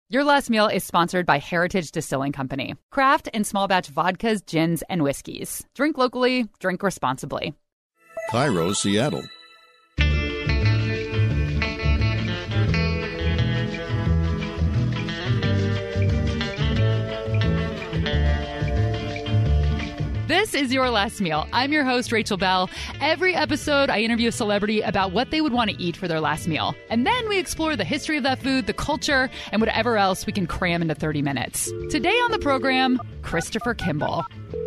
Your Last Meal is sponsored by Heritage Distilling Company. Craft and small batch vodkas, gins, and whiskeys. Drink locally, drink responsibly. KIRO, Seattle. This is Your Last Meal. I'm your host, Rachel Bell. Every episode, I interview a celebrity about what they would want to eat for their last meal. And then we explore the history of that food, the culture, and whatever else we can cram into 30 minutes. Today on the program, Christopher Kimball.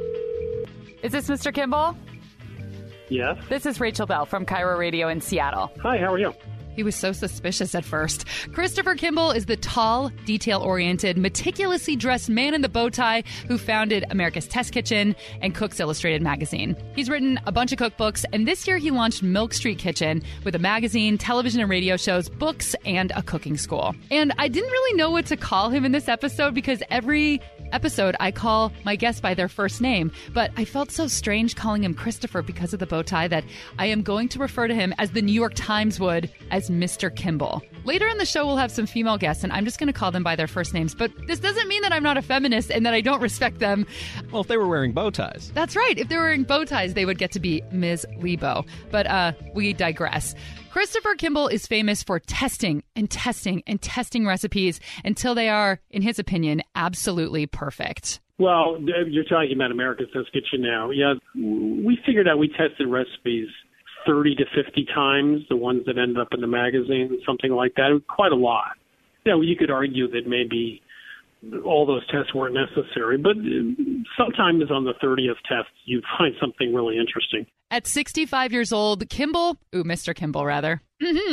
Is this Mr. Kimball? Yes. This is Rachel Bell from KIRO Radio in Seattle. Hi, how are you? He was so suspicious at first. Christopher Kimball is the tall, detail-oriented, meticulously dressed man in the bow tie who founded America's Test Kitchen and Cook's Illustrated magazine. He's written a bunch of cookbooks, and this year he launched Milk Street Kitchen with a magazine, television and radio shows, books, and a cooking school. And I didn't really know what to call him in this episode because every episode I call my guest by their first name, but I felt so strange calling him Christopher because of the bow tie that I am going to refer to him as the New York Times would as Mr. Kimball. Later in the show, we'll have some female guests, and I'm just going to call them by their first names. But this doesn't mean that I'm not a feminist and that I don't respect them. Well, if they were wearing bow ties. That's right. If they were wearing bow ties, they would get to be Ms. Lebo. But we digress. Christopher Kimball is famous for testing and testing and testing recipes until they are, in his opinion, absolutely perfect. Well, you're talking about America's Test Kitchen now. Yeah, we figured out we tested recipes 30 to 50 times, the ones that ended up in the magazine, something like that. Quite a lot. You know, you could argue that maybe all those tests weren't necessary, but sometimes on the 30th test, you'd find something really interesting. At 65 years old, Mr. Kimball, rather.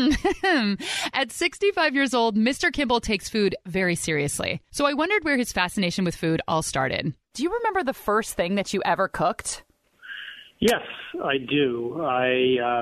At 65 years old, Mr. Kimball takes food very seriously. So I wondered where his fascination with food all started. Do you remember the first thing that you ever cooked? Yes, I do. I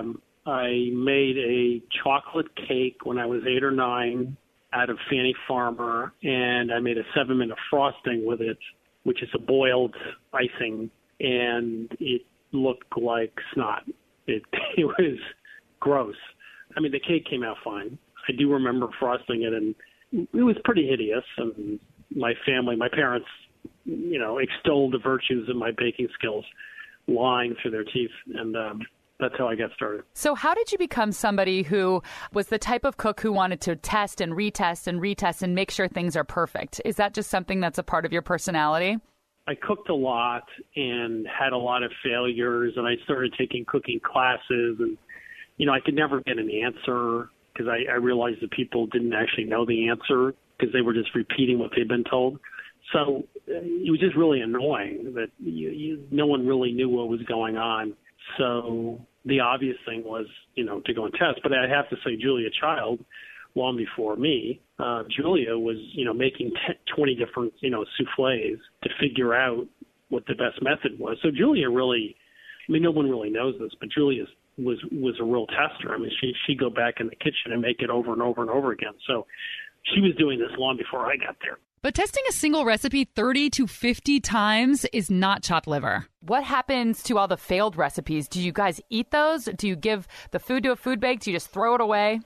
made a chocolate cake when I was 8 or 9 out of Fannie Farmer, and I made a 7-minute frosting with it, which is a boiled icing, and it looked like snot. It was gross. I mean, the cake came out fine. I do remember frosting it, and it was pretty hideous. And my parents, extolled the virtues of my baking skills, lying through their teeth, and that's how I got started. So how did you become somebody who was the type of cook who wanted to test and retest and retest and make sure things are perfect? Is that just something that's a part of your personality? I cooked a lot and had a lot of failures, and I started taking cooking classes, and, I could never get an answer because I realized that people didn't actually know the answer because they were just repeating what they'd been told. So it was just really annoying that no one really knew what was going on. So the obvious thing was, to go and test. But I have to say, Julia Child, long before me, Julia was, making 20 different, souffles to figure out what the best method was. So Julia really, no one really knows this, but Julia was a real tester. I mean, she'd go back in the kitchen and make it over and over and over again. So she was doing this long before I got there. But testing a single recipe 30 to 50 times is not chopped liver. What happens to all the failed recipes? Do you guys eat those? Do you give the food to a food bank? Do you just throw it away?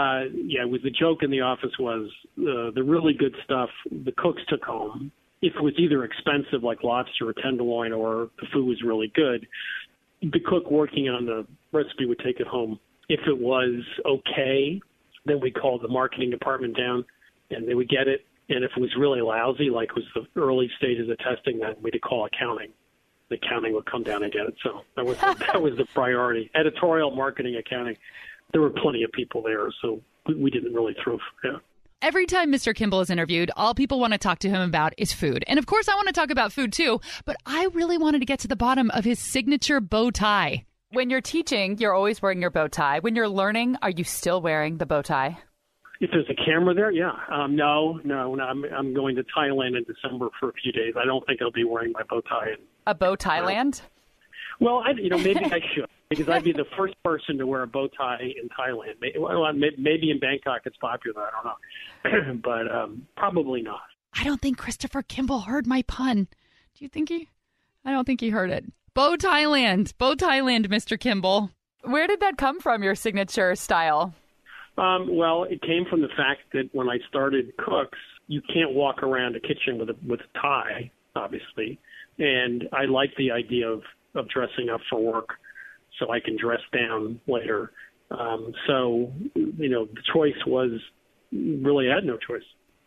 It was the joke in the office was the really good stuff the cooks took home. If it was either expensive like lobster or tenderloin or the food was really good, the cook working on the recipe would take it home. If it was okay, then we called the marketing department down and they would get it. And if it was really lousy, like was the early stages of testing, then we'd call accounting. The accounting would come down and get it. So that was the priority. Editorial, marketing, accounting. There were plenty of people there, so we didn't really throw. Yeah. Every time Mr. Kimball is interviewed, all people want to talk to him about is food. And of course, I want to talk about food too, but I really wanted to get to the bottom of his signature bow tie. When you're teaching, you're always wearing your bow tie. When you're learning, are you still wearing the bow tie? If there's a camera there, yeah. No. I'm going to Thailand in December for a few days. I don't think I'll be wearing my bow tie. A bow Thailand? Well, maybe I should, because I'd be the first person to wear a bow tie in Thailand. Maybe in Bangkok it's popular. I don't know. But probably not. I don't think Christopher Kimball heard my pun. Do you think I don't think he heard it. Bow Thailand, Mr. Kimball. Where did that come from, your signature style? Well, it came from the fact that when I started Cooks, you can't walk around a kitchen with a tie, obviously. And I like the idea of dressing up for work so I can dress down later. So, the choice was really I had no choice.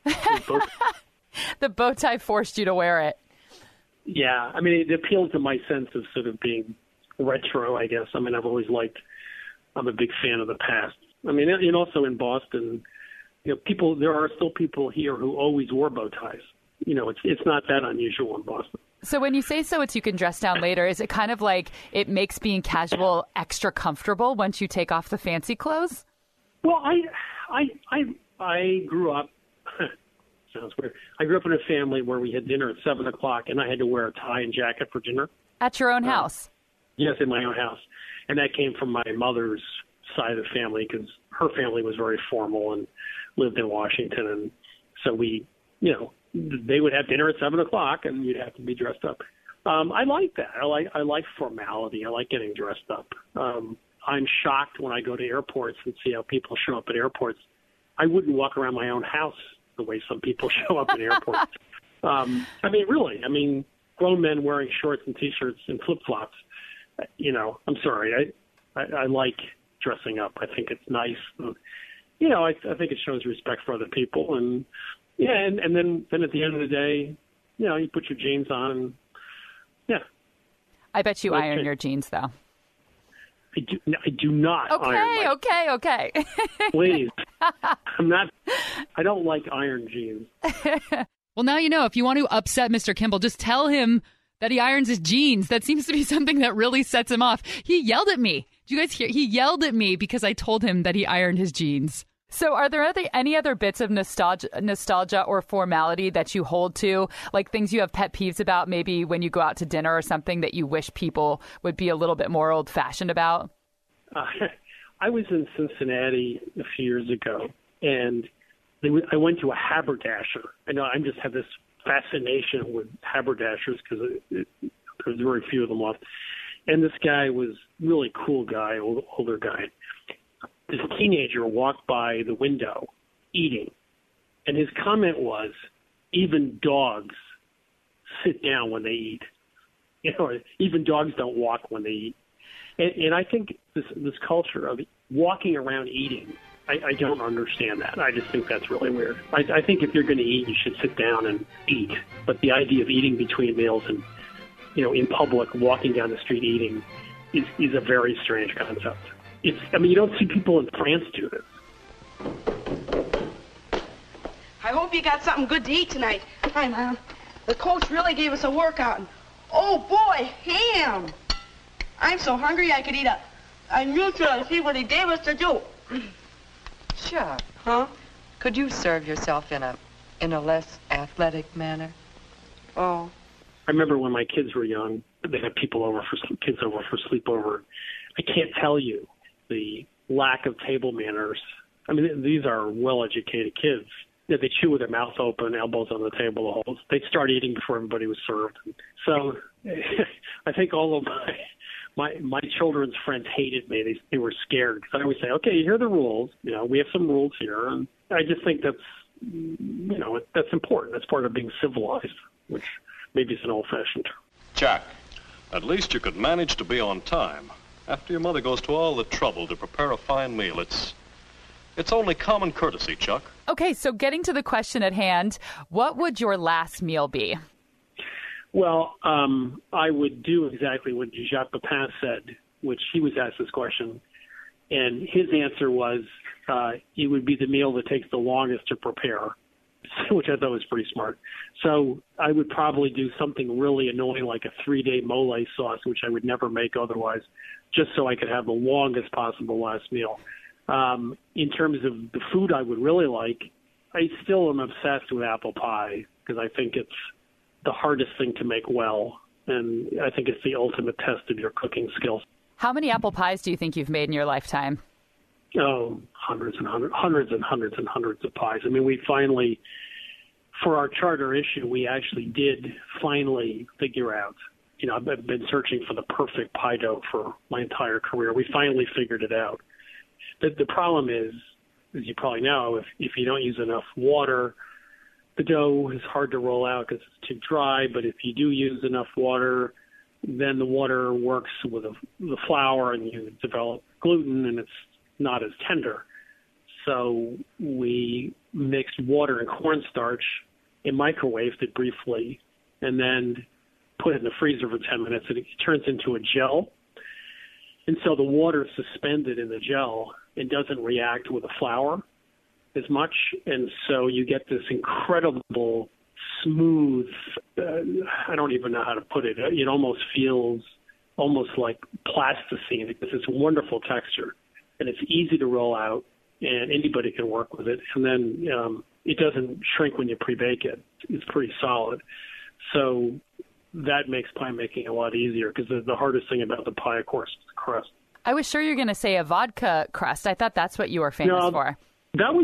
The bow tie forced you to wear it. Yeah. I mean, it appealed to my sense of sort of being retro, I guess. I mean, I'm a big fan of the past. I mean, and also in Boston, there are still people here who always wore bow ties. It's not that unusual in Boston. So when you say so it's you can dress down later, is it kind of like it makes being casual extra comfortable once you take off the fancy clothes? Well, I grew up, sounds weird, I grew up in a family where we had dinner at 7 o'clock and I had to wear a tie and jacket for dinner. At your own house? Yes, in my own house. And that came from my mother's side of the family because her family was very formal and lived in Washington. And so they would have dinner at 7 o'clock and you'd have to be dressed up. I like that. I like formality. I like getting dressed up. I'm shocked when I go to airports and see how people show up at airports. I wouldn't walk around my own house the way some people show up at airports. Really, grown men wearing shorts and T-shirts and flip-flops. I'm sorry. I like dressing up. I think it's nice. And, I think it shows respect for other people. And, and then at the end of the day, you put your jeans on. And, yeah. I bet you iron your jeans, though. I do not iron. Okay. Please. I don't like iron jeans. Well, now you know. If you want to upset Mr. Kimball, just tell him that he irons his jeans. That seems to be something that really sets him off. He yelled at me. Did you guys hear? He yelled at me because I told him that he ironed his jeans. So are there any other bits of nostalgia or formality that you hold to, like things you have pet peeves about, maybe when you go out to dinner or something that you wish people would be a little bit more old-fashioned about? I was in Cincinnati a few years ago, and I went to a haberdasher. I know I just have this fascination with haberdashers because there's very few of them left. And this guy was really cool guy, older guy. This teenager walked by the window eating, and his comment was, even dogs sit down when they eat. Even dogs don't walk when they eat. And I think this culture of walking around eating, I don't understand that. I just think that's really weird. I think if you're going to eat, you should sit down and eat. But the idea of eating between meals and, in public, walking down the street eating is a very strange concept. You don't see people in France do this. I hope you got something good to eat tonight. Hi, Mom. The coach really gave us a workout. And, oh, boy, ham. I'm so hungry I could eat a neutral and see what he gave us to do. Sure. Huh? Could you serve yourself in a less athletic manner? Oh. I remember when my kids were young, they had kids over for sleepover. I can't tell you the lack of table manners. I mean, these are well-educated kids. They chew with their mouth open, elbows on the table. They start eating before everybody was served. So I think all of my children's friends hated me. They were scared because I always say, okay, here are the rules. We have some rules here. And I just think that's important. That's part of being civilized, which maybe is an old-fashioned term. Jack, at least you could manage to be on time. After your mother goes to all the trouble to prepare a fine meal, it's only common courtesy, Chuck. Okay, so getting to the question at hand, what would your last meal be? Well, I would do exactly what Jacques Pepin said, which he was asked this question, and his answer was it would be the meal that takes the longest to prepare, which I thought was pretty smart. So I would probably do something really annoying like a 3-day mole sauce, which I would never make otherwise, just so I could have the longest possible last meal. In terms of the food I would really like, I still am obsessed with apple pie because I think it's the hardest thing to make well, and I think it's the ultimate test of your cooking skills. How many apple pies do you think you've made in your lifetime? Oh, hundreds and hundreds of pies. I mean, we finally, for our charter issue, we actually did finally figure out, I've been searching for the perfect pie dough for my entire career. We finally figured it out. The problem is, as you probably know, if you don't use enough water, the dough is hard to roll out because it's too dry, but if you do use enough water, then the water works with the flour and you develop gluten and it's not as tender. So we mixed water and cornstarch and microwaved it briefly and then put it in the freezer for 10 minutes and it turns into a gel. And so the water is suspended in the gel and doesn't react with the flour as much. And so you get this incredible smooth, I don't even know how to put it. It almost feels almost like plasticine. It's this wonderful texture and it's easy to roll out and anybody can work with it. And then it doesn't shrink when you pre-bake it. It's pretty solid. So that makes pie making a lot easier because the hardest thing about the pie, of course, is the crust. I was sure you were going to say a vodka crust. I thought that's what you were famous for. That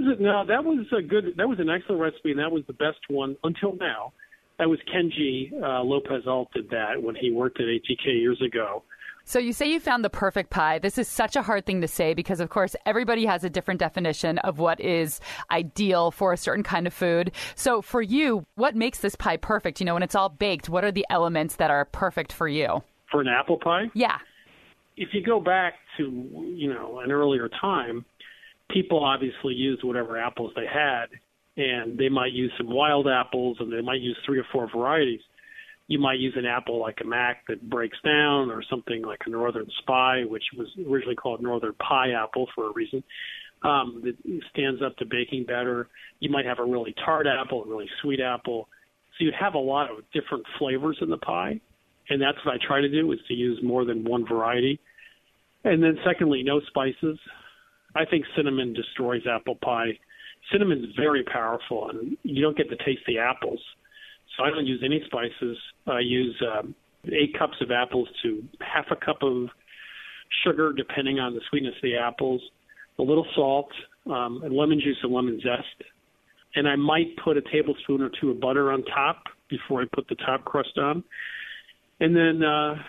was an excellent recipe, and that was the best one until now. That was Kenji Lopez-Alt did that when he worked at ATK years ago. So you say you found the perfect pie. This is such a hard thing to say because, of course, everybody has a different definition of what is ideal for a certain kind of food. So for you, what makes this pie perfect? You know, when it's all baked, what are the elements that are perfect for you? For an apple pie? Yeah. If you go back to, an earlier time, people obviously used whatever apples they had, and they might use some wild apples, and they might use 3 or 4 varieties. You might use an apple like a Mac that breaks down, or something like a Northern Spy, which was originally called Northern Pie Apple for a reason, that stands up to baking better. You might have a really tart apple, a really sweet apple. So you'd have a lot of different flavors in the pie, and that's what I try to do, is to use more than one variety. And then secondly, no spices. I think cinnamon destroys apple pie. Cinnamon's very powerful, and you don't get to taste the apples. So I don't use any spices. I use 8 cups of apples to half a cup of sugar, depending on the sweetness of the apples, a little salt, and lemon juice and lemon zest. And I might put a tablespoon or 2 of butter on top before I put the top crust on. And then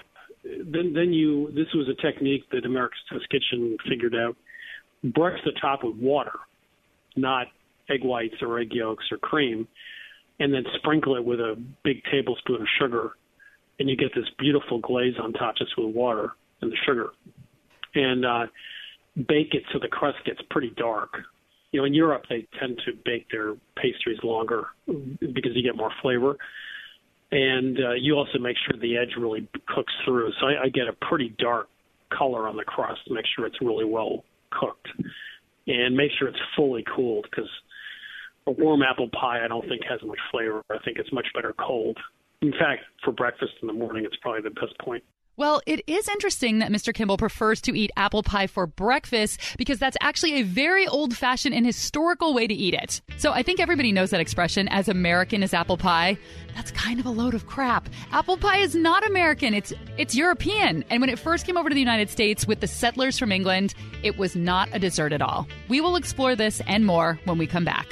this was a technique that America's Test Kitchen figured out. Brush the top with water, not egg whites or egg yolks or cream, and then sprinkle it with a big tablespoon of sugar, and you get this beautiful glaze on top just with water and the sugar. And bake it so the crust gets pretty dark. In Europe, they tend to bake their pastries longer because you get more flavor. And you also make sure the edge really cooks through. So I get a pretty dark color on the crust to make sure it's really well cooked. And make sure it's fully cooled, because a warm apple pie I don't think has much flavor. I think it's much better cold. In fact, for breakfast in the morning, it's probably the best point. Well, it is interesting that Mr. Kimball prefers to eat apple pie for breakfast because that's actually a very old-fashioned and historical way to eat it. So I think everybody knows that expression, as American as apple pie. That's kind of a load of crap. Apple pie is not American. It's European. And when it first came over to the United States with the settlers from England, it was not a dessert at all. We will explore this and more when we come back.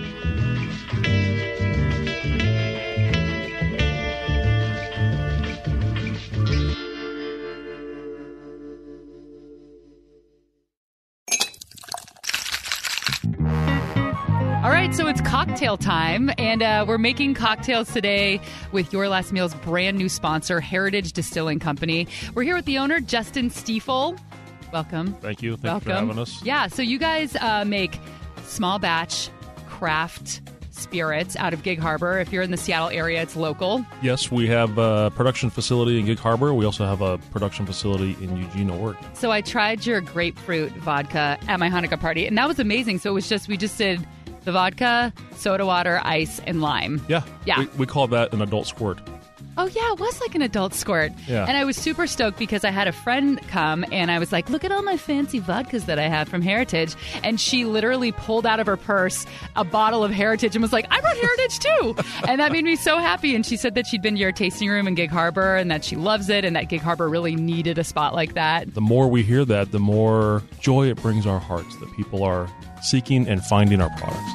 All right, so it's cocktail time, and we're making cocktails today with Your Last Meal's brand new sponsor, Heritage Distilling Company. We're here with the owner, Justin Stiefel. Welcome. Thank you. Thanks for having us. Yeah, so you guys make small batch craft spirits out of Gig Harbor. If you're in the Seattle area, it's local. Yes, we have a production facility in Gig Harbor. We also have a production facility in Eugene, Oregon. So I tried your grapefruit vodka at my Hanukkah party, and that was amazing. So we just did the vodka, soda water, ice, and lime. Yeah. We call that an adult squirt. Oh, yeah, it was like an adult squirt. Yeah. And I was super stoked because I had a friend come, and I was like, look at all my fancy vodkas that I have from Heritage. And she literally pulled out of her purse a bottle of Heritage and was like, I brought Heritage too. And that made me so happy. And she said that she'd been to your tasting room in Gig Harbor and that she loves it and that Gig Harbor really needed a spot like that. The more we hear that, the more joy it brings our hearts that people are seeking and finding our products.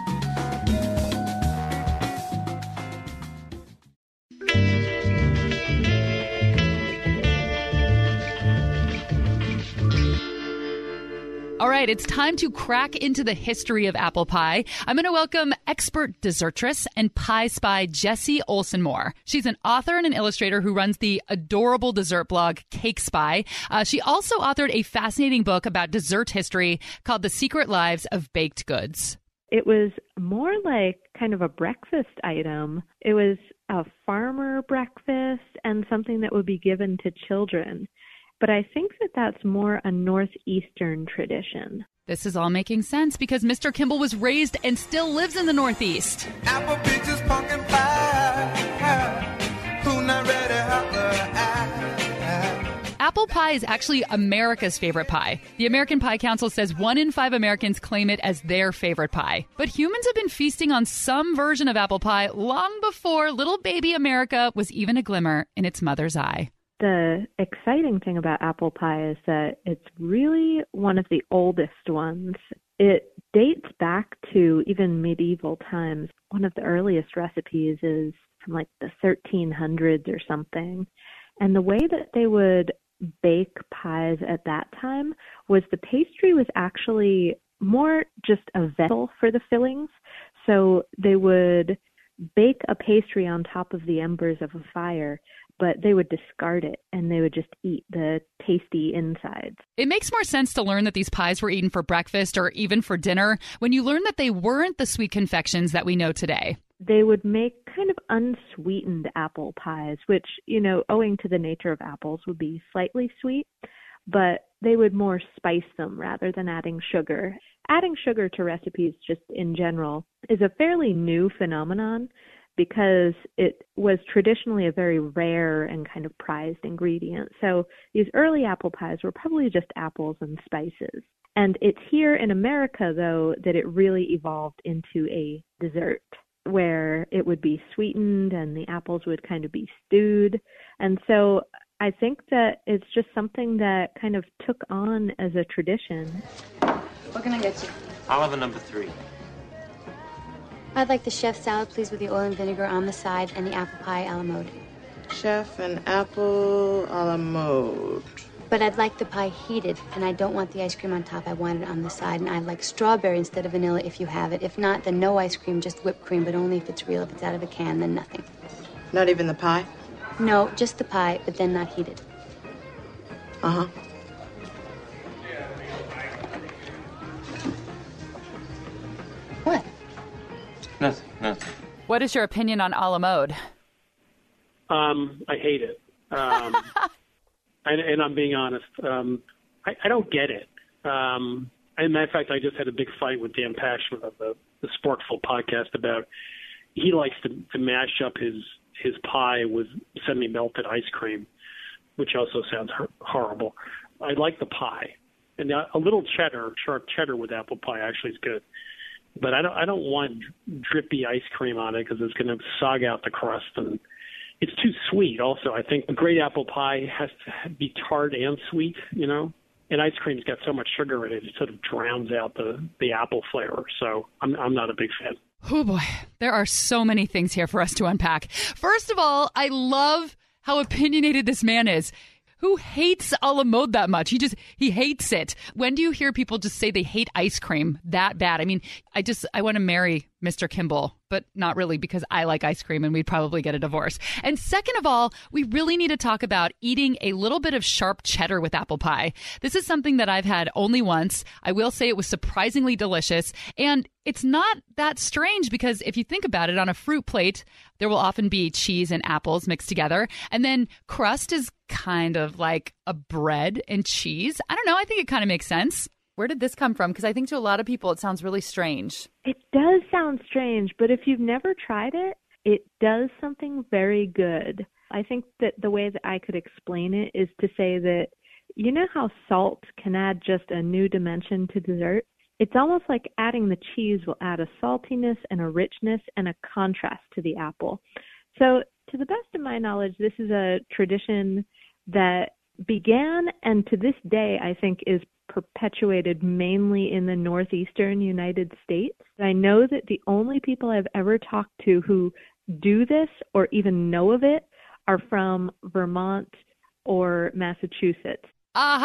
All right, right, it's time to crack into the history of apple pie. I'm going to welcome expert dessertress and pie spy Jessie Olson-Moore. She's an author and an illustrator who runs the adorable dessert blog Cake Spy. She also authored a fascinating book about dessert history called The Secret Lives of Baked Goods. It was more like kind of a breakfast item. It was a farmer breakfast and something that would be given to children. But I think that that's more a Northeastern tradition. This is all making sense because Mr. Kimball was raised and still lives in the Northeast. Apple peaches, pumpkin pie. Who not ready Apple pie is actually America's favorite pie. The American Pie Council says 1 in 5 Americans claim it as their favorite pie. But humans have been feasting on some version of apple pie long before little baby America was even a glimmer in its mother's eye. The exciting thing about apple pie is that it's really one of the oldest ones. It dates back to even medieval times. One of the earliest recipes is from like the 1300s or something. And the way that they would bake pies at that time was the pastry was actually more just a vessel for the fillings. So they would bake a pastry on top of the embers of a fire, but they would discard it and they would just eat the tasty insides. It makes more sense to learn that these pies were eaten for breakfast or even for dinner when you learn that they weren't the sweet confections that we know today. They would make kind of unsweetened apple pies, which, owing to the nature of apples, would be slightly sweet, but they would more spice them rather than adding sugar. Adding sugar to recipes just in general is a fairly new phenomenon because it was traditionally a very rare and kind of prized ingredient. So these early apple pies were probably just apples and spices. And it's here in America, though, that it really evolved into a dessert where it would be sweetened and the apples would kind of be stewed. And so I think that it's just something that kind of took on as a tradition. What can I get you? I'll have a number 3. I'd like the chef salad, please, with the oil and vinegar on the side and the apple pie a la mode. Chef and apple a la mode. But I'd like the pie heated, and I don't want the ice cream on top. I want it on the side, and I'd like strawberry instead of vanilla if you have it. If not, then no ice cream, just whipped cream, but only if it's real. If it's out of a can, then nothing. Not even the pie? No, just the pie, but then not heated. Uh-huh. What? Nothing. What is your opinion on a la mode? I hate it. And I'm being honest. I don't get it. As a matter of fact, I just had a big fight with Dan Pashman of the Sporkful podcast about he likes to mash up his pie with semi-melted ice cream, which also sounds horrible. I like the pie. And a little sharp cheddar with apple pie actually is good. But I don't want drippy ice cream on it because it's going to sog out the crust, and it's too sweet. Also, I think a great apple pie has to be tart and sweet, And ice cream's got so much sugar in it, it sort of drowns out the apple flavor. So I'm not a big fan. Oh boy, there are so many things here for us to unpack. First of all, I love how opinionated this man is. Who hates a la mode that much? He hates it. When do you hear people just say they hate ice cream that bad? I mean, I want to marry Mr. Kimball, but not really because I like ice cream and we'd probably get a divorce. And second of all, we really need to talk about eating a little bit of sharp cheddar with apple pie. This is something that I've had only once. I will say it was surprisingly delicious. And it's not that strange because if you think about it, on a fruit plate, there will often be cheese and apples mixed together. And then crust is kind of like a bread and cheese. I don't know. I think it kind of makes sense. Where did this come from? Because I think to a lot of people, it sounds really strange. It does sound strange, but if you've never tried it, it does something very good. I think that the way that I could explain it is to say that, you know how salt can add just a new dimension to dessert? It's almost like adding the cheese will add a saltiness and a richness and a contrast to the apple. So to the best of my knowledge, this is a tradition that began and to this day I think is perpetuated mainly in the northeastern United States. I know that the only people I've ever talked to who do this or even know of it are from Vermont or Massachusetts. Aha!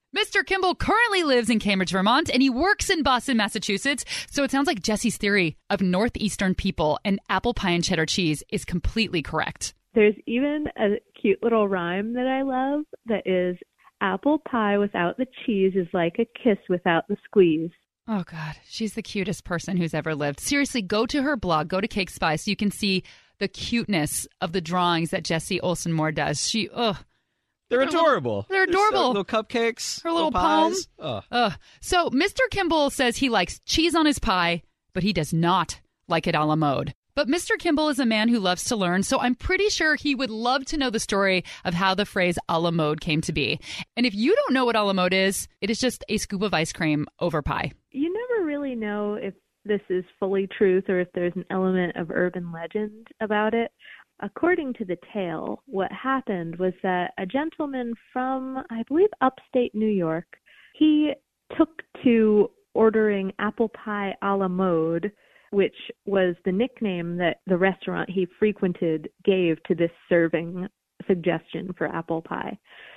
Mr. Kimball currently lives in Cambridge, Vermont, and he works in Boston, Massachusetts. So it sounds like Jesse's theory of Northeastern people and apple pie and cheddar cheese is completely correct. There's even a cute little rhyme that I love that is, apple pie without the cheese is like a kiss without the squeeze. Oh, God. She's the cutest person who's ever lived. Seriously, go to her blog, go to Cake Spy, so you can see the cuteness of the drawings that Jessie Olson Moore does. They're adorable. They're adorable. Little cupcakes. Her little pies. palm. So Mr. Kimball says he likes cheese on his pie, but he does not like it a la mode. But Mr. Kimball is a man who loves to learn, so I'm pretty sure he would love to know the story of how the phrase a la mode came to be. And if you don't know what a la mode is, it is just a scoop of ice cream over pie. You never really know if this is fully truth or if there's an element of urban legend about it. According to the tale, what happened was that a gentleman from, I believe, upstate New York, he took to ordering apple pie a la mode, which was the nickname that the restaurant he frequented gave to this serving suggestion for apple pie.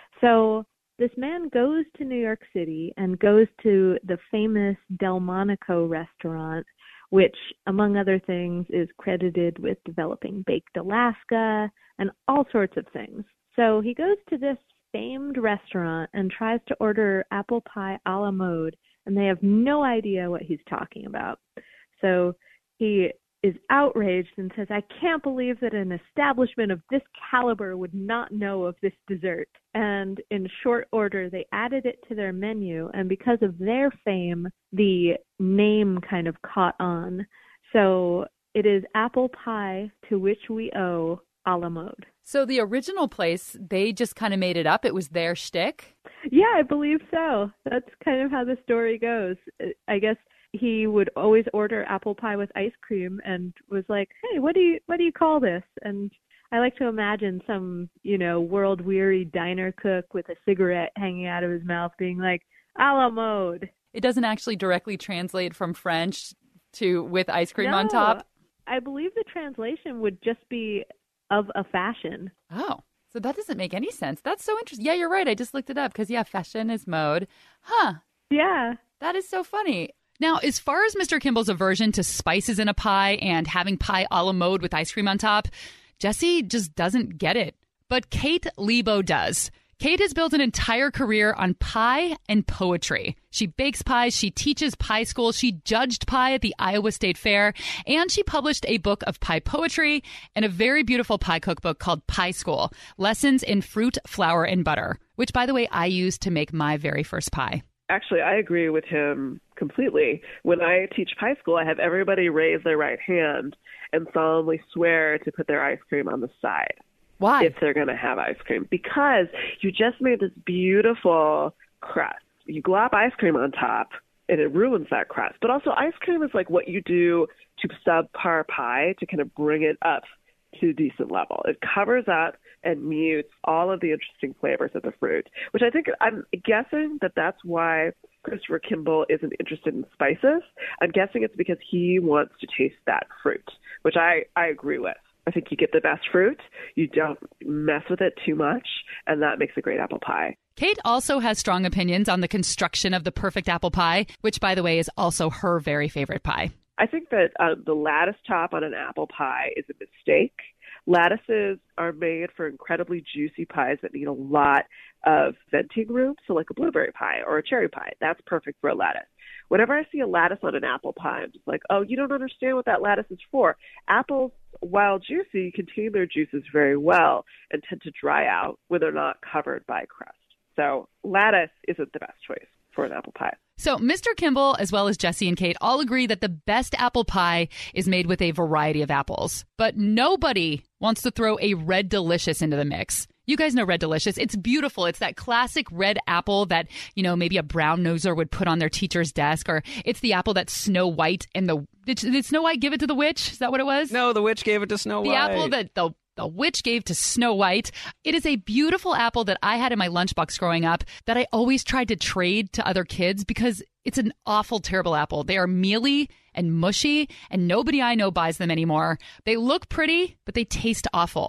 So this man goes to New York City and goes to the famous Delmonico restaurant, which, among other things, is credited with developing Baked Alaska and all sorts of things. So he goes to this famed restaurant and tries to order apple pie a la mode, and they have no idea what he's talking about. So he is outraged and says, I can't believe that an establishment of this caliber would not know of this dessert. And in short order, they added it to their menu, and because of their fame, the name kind of caught on. So it is apple pie to which we owe a la mode. So the original place, they just kind of made it up. It was their shtick? Yeah, I believe so. That's kind of how the story goes. I guess he would always order apple pie with ice cream and was like, hey, what do you call this? And I like to imagine some, world-weary diner cook with a cigarette hanging out of his mouth being like, a la mode. It doesn't actually directly translate from French to with ice cream on top? I believe the translation would just be of a fashion. Oh, so that doesn't make any sense. That's so interesting. Yeah, you're right. I just looked it up because, fashion is mode. Huh. Yeah. That is so funny. Now, as far as Mr. Kimball's aversion to spices in a pie and having pie a la mode with ice cream on top, Jessie just doesn't get it. But Kate Lebo does. Kate has built an entire career on pie and poetry. She bakes pies, she teaches pie school, she judged pie at the Iowa State Fair, and she published a book of pie poetry and a very beautiful pie cookbook called Pie School, Lessons in Fruit, Flour, and Butter, which, by the way, I used to make my very first pie. Actually, I agree with him completely. When I teach pie school, I have everybody raise their right hand and solemnly swear to put their ice cream on the side. Why? If they're going to have ice cream. Because you just made this beautiful crust. You glop ice cream on top, and it ruins that crust. But also, ice cream is like what you do to subpar pie to kind of bring it up to a decent level. It covers up and mutes all of the interesting flavors of the fruit, which I think, I'm guessing that that's why Christopher Kimball isn't interested in spices. I'm guessing it's because he wants to taste that fruit, which I agree with. I think you get the best fruit, you don't mess with it too much, and that makes a great apple pie. Kate also has strong opinions on the construction of the perfect apple pie, which, by the way, is also her very favorite pie. I think that the lattice top on an apple pie is a mistake. Lattices are made for incredibly juicy pies that need a lot of venting room, so like a blueberry pie or a cherry pie. That's perfect for a lattice. Whenever I see a lattice on an apple pie, I'm just like, oh, you don't understand what that lattice is for. Apples, while juicy, contain their juices very well and tend to dry out when they're not covered by crust. So lattice isn't the best choice for an apple pie. So Mr. Kimball, as well as Jessie and Kate, all agree that the best apple pie is made with a variety of apples. But nobody wants to throw a Red Delicious into the mix. You guys know Red Delicious. It's beautiful. It's that classic red apple that, maybe a brown noser would put on their teacher's desk. Or it's the apple that Snow White and did Snow White give it to the witch? Is that what it was? No, the witch gave it to Snow White. The apple that the witch gave to Snow White. It is a beautiful apple that I had in my lunchbox growing up that I always tried to trade to other kids because it's an awful, terrible apple. They are mealy and mushy, and nobody I know buys them anymore. They look pretty, but they taste awful.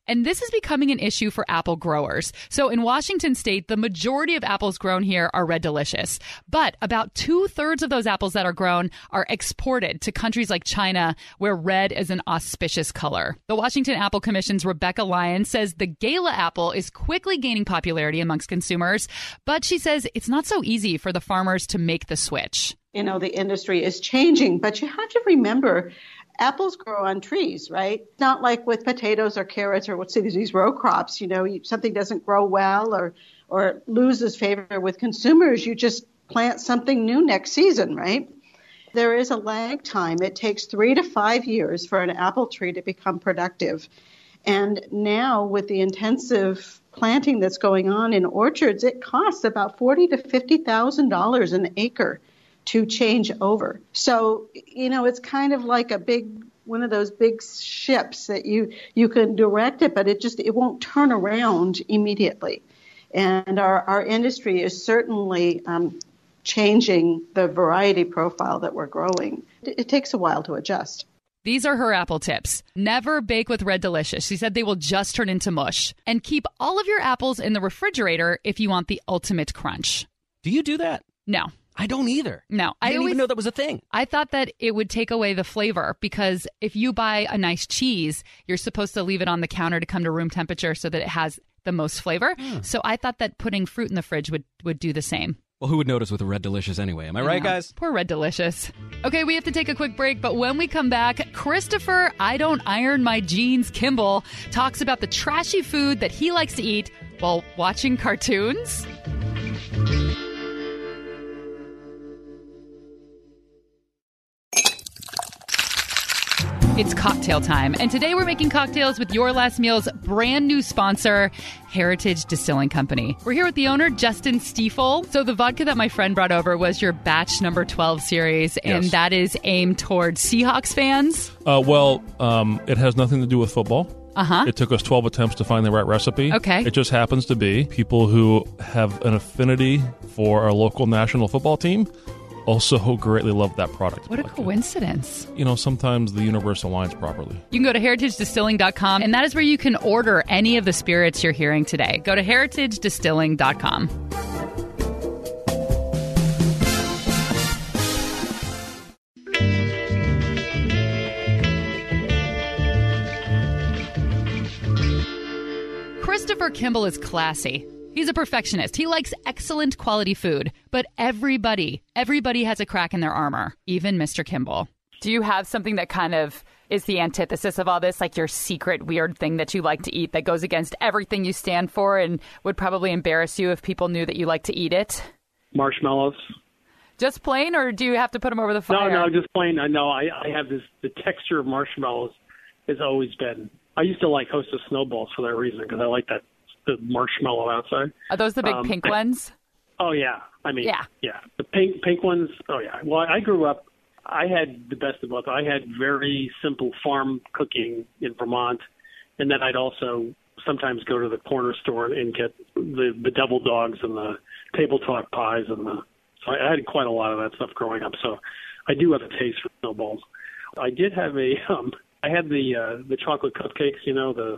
And this is becoming an issue for apple growers. So in Washington state, the majority of apples grown here are Red Delicious. But about 2/3 of those apples that are grown are exported to countries like China, where red is an auspicious color. The Washington Apple Commission's Rebecca Lyons says the Gala apple is quickly gaining popularity amongst consumers, but she says it's not so easy for the farmers to make the switch. You know, the industry is changing, but you have to remember apples grow on trees, right? It's not like with potatoes or carrots or what's these row crops. You know, something doesn't grow well or loses favor with consumers. You just plant something new next season, right? There is a lag time. It takes 3 to 5 years for an apple tree to become productive. And now with the intensive planting that's going on in orchards, it costs about $40,000 to $50,000 an acre to change over. So, you know, it's kind of like one of those big ships that you can direct it, but it won't turn around immediately. And our industry is certainly changing the variety profile that we're growing. It takes a while to adjust. These are her apple tips. Never bake with Red Delicious. She said they will just turn into mush. And keep all of your apples in the refrigerator if you want the ultimate crunch. Do you do that? No. I don't either. No. I didn't even know that was a thing. I thought that it would take away the flavor because if you buy a nice cheese, you're supposed to leave it on the counter to come to room temperature so that it has the most flavor. So I thought that putting fruit in the fridge would do the same. Well, who would notice with a Red Delicious anyway? Am I right, guys? Poor Red Delicious. Okay, we have to take a quick break, but when we come back, Christopher I Don't Iron My Jeans Kimball talks about the trashy food that he likes to eat while watching cartoons. It's cocktail time, and today we're making cocktails with Your Last Meal's brand new sponsor, Heritage Distilling Company. We're here with the owner, Justin Stiefel. So the vodka that my friend brought over was your batch number 12 series, and that is aimed towards Seahawks fans? It has nothing to do with football. It took us 12 attempts to find the right recipe. Okay. It just happens to be people who have an affinity for our local national football team also greatly love that product. What a coincidence. You know, sometimes the universe aligns properly. You can go to heritagedistilling.com, and that is where you can order any of the spirits you're hearing today. Go to heritagedistilling.com. Christopher Kimball is classy. He's a perfectionist. He likes excellent quality food. But everybody has a crack in their armor, even Mr. Kimball. Do you have something that kind of is the antithesis of all this, like your secret weird thing that you like to eat that goes against everything you stand for and would probably embarrass you if people knew that you like to eat it? Marshmallows. Just plain, or do you have to put them over the fire? No, just plain. I know. I have the texture of marshmallows has always been. I used to like Hostess snowballs for that reason because I like the marshmallow outside. Are those the big pink ones? Oh, yeah. I mean, yeah. The pink ones, oh, yeah. Well, I grew up, I had the best of both. I had very simple farm cooking in Vermont, and then I'd also sometimes go to the corner store and get the devil dogs and the table talk pies. So I had quite a lot of that stuff growing up, so I do have a taste for snowballs. I did have I had the chocolate cupcakes, you know,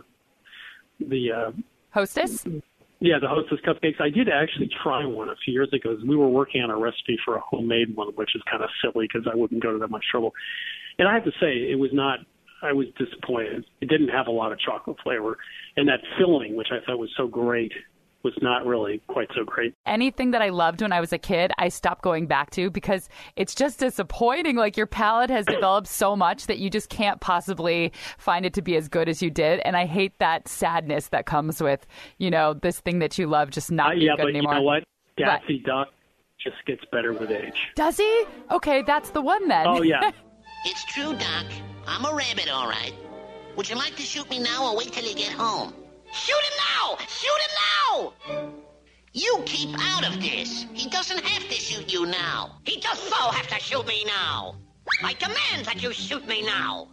the Hostess? Yeah, the Hostess cupcakes. I did actually try one a few years ago. We were working on a recipe for a homemade one, which is kind of silly because I wouldn't go to that much trouble. And I have to say, I was disappointed. It didn't have a lot of chocolate flavor. And that filling, which I thought was so great, was not really quite so great. Anything that I loved when I was a kid, I stopped going back to because it's just disappointing. Like your palate has developed so much that you just can't possibly find it to be as good as you did. And I hate that sadness that comes with, you know, this thing that you love just not being good anymore. You know what? Daffy Duck just gets better with age. Does he? Okay, that's the one then. Oh, yeah. It's true, Doc. I'm a rabbit, all right. Would you like to shoot me now or wait till you get home? Shoot him now! Shoot him now! You keep out of this. He doesn't have to shoot you now. He does so have to shoot me now. I command that you shoot me now.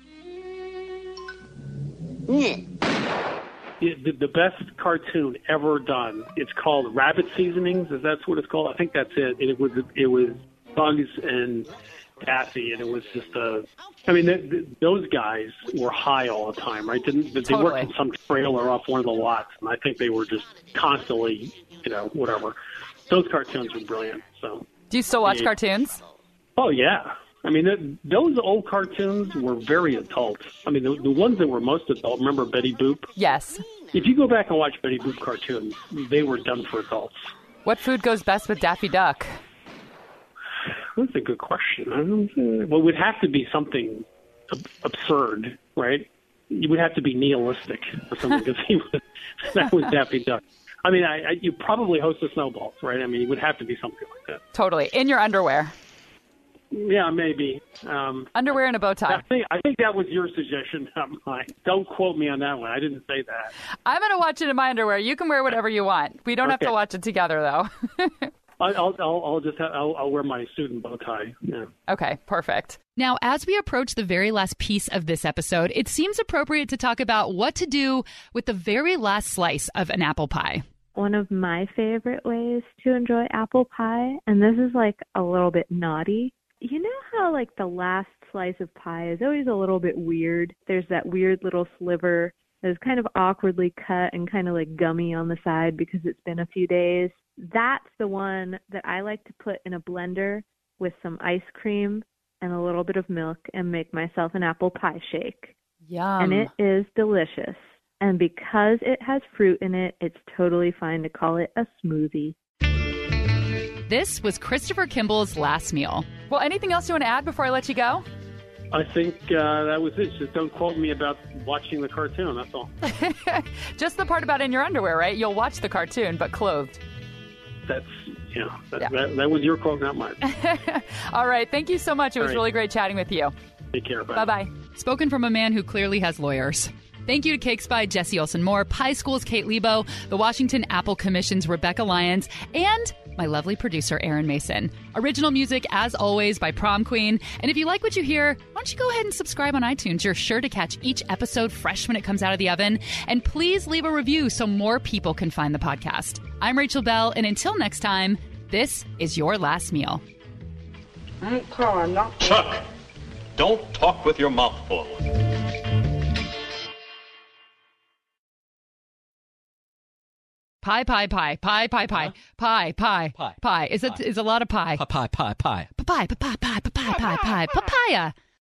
The best cartoon ever done. It's called Rabbit Seasonings. Is that what it's called? I think that's it. It was Bugs and Daffy, and it was just those guys were high all the time, right? They Totally. worked in some trailer off one of the lots, and I think they were just constantly, whatever. Those cartoons were brilliant. So. Do you still watch cartoons? Oh, yeah. I mean, those old cartoons were very adult. I mean, the ones that were most adult, remember Betty Boop? Yes. If you go back and watch Betty Boop cartoons, they were done for adults. What food goes best with Daffy Duck? That's a good question. Well, it would have to be something absurd, right? You would have to be nihilistic or something, because that was Daffy Duck. I mean, you probably host the Snowballs, right? I mean, it would have to be something like that. Totally. In your underwear. Yeah, maybe. Underwear and a bow tie. I think that was your suggestion, not mine. Don't quote me on that one. I didn't say that. I'm going to watch it in my underwear. You can wear whatever you want. We don't have to watch it together, though. I'll wear my suit and bow tie. Yeah. Okay, perfect. Now, as we approach the very last piece of this episode, it seems appropriate to talk about what to do with the very last slice of an apple pie. One of my favorite ways to enjoy apple pie, and this is like a little bit naughty. You know how like the last slice of pie is always a little bit weird? There's that weird little sliver that is kind of awkwardly cut and kind of like gummy on the side because it's been a few days. That's the one that I like to put in a blender with some ice cream and a little bit of milk and make myself an apple pie shake. Yum. And it is delicious. And because it has fruit in it, it's totally fine to call it a smoothie. This was Christopher Kimball's last meal. Well, anything else you want to add before I let you go? I think that was it. Just don't quote me about watching the cartoon, that's all. Just the part about in your underwear, right? You'll watch the cartoon, but clothed. That was your quote, not mine. All right. Thank you so much. It was really great chatting with you. Take care. Bye. Bye-bye. Spoken from a man who clearly has lawyers. Thank you to Cakes by Jesse Olsen-Moore, Pie School's Kate Lebo, the Washington Apple Commission's Rebecca Lyons, and my lovely producer, Aaron Mason. Original music, as always, by Prom Queen. And if you like what you hear, why don't you go ahead and subscribe on iTunes? You're sure to catch each episode fresh when it comes out of the oven. And please leave a review so more people can find the podcast. I'm Rachel Bell, and until next time, this is your last meal. Chuck, don't talk with your mouth full. Pie. It's a lot of pie. Pie. Papaya.